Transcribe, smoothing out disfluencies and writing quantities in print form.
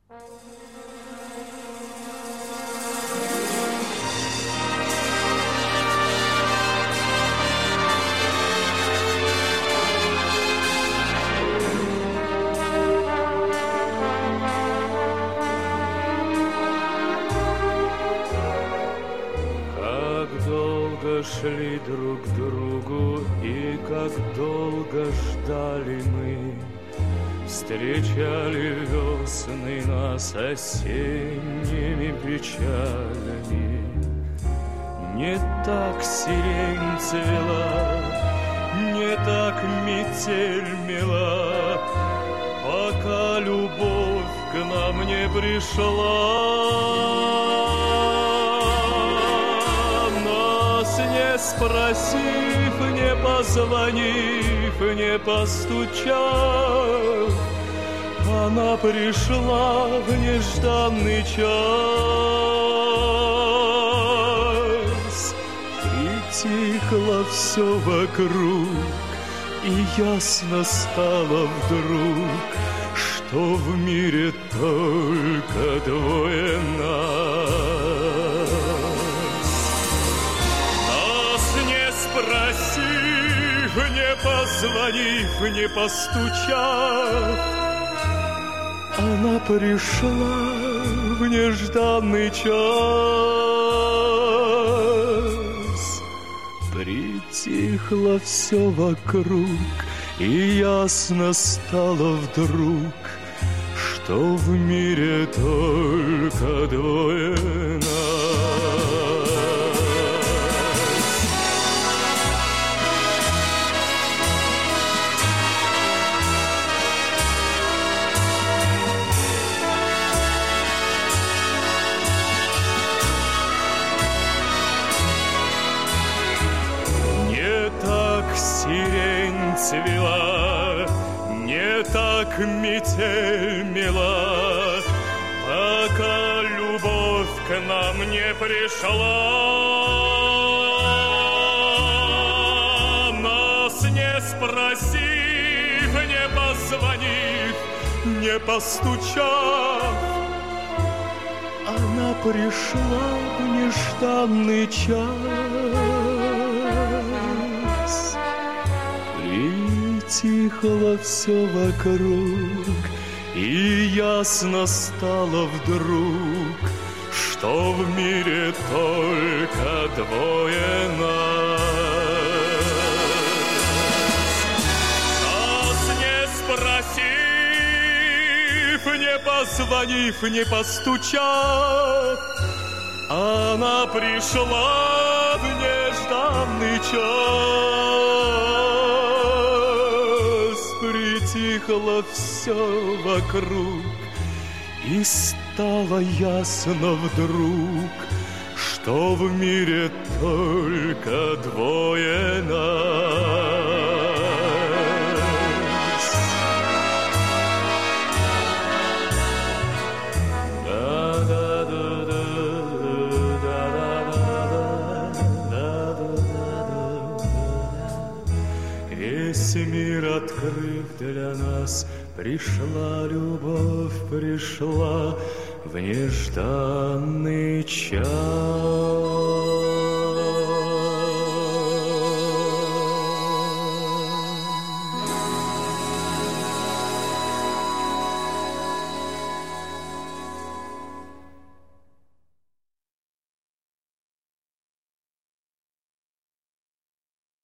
Шли друг к другу, и как долго ждали мы, встречали весны нас осенними печалями. Не так сирень цвела, не так метель мела, пока любовь к нам не пришла. Не спросив, не позвонив, не постучав, она пришла в нежданный час. Притихло все вокруг, и ясно стало вдруг, что в мире только двое нас. Спросив, не позвонив, не постучав, она пришла в нежданный час. Притихло все вокруг, и ясно стало вдруг, что в мире только двое нас. Сирень цвела, не так метель мела, пока любовь к нам не пришла. Нас не спросив, не позвонив, не постучав, она пришла в нежданный час. Притихло все вокруг, и ясно стало вдруг, что в мире только двое нас. Нас не спросив, не позвонив, не постучав, она пришла в нежданный час. Притихло все вокруг, и стало ясно вдруг, что в мире только двое нас. Весь мир открыв для нас, пришла любовь, пришла в нежданный час.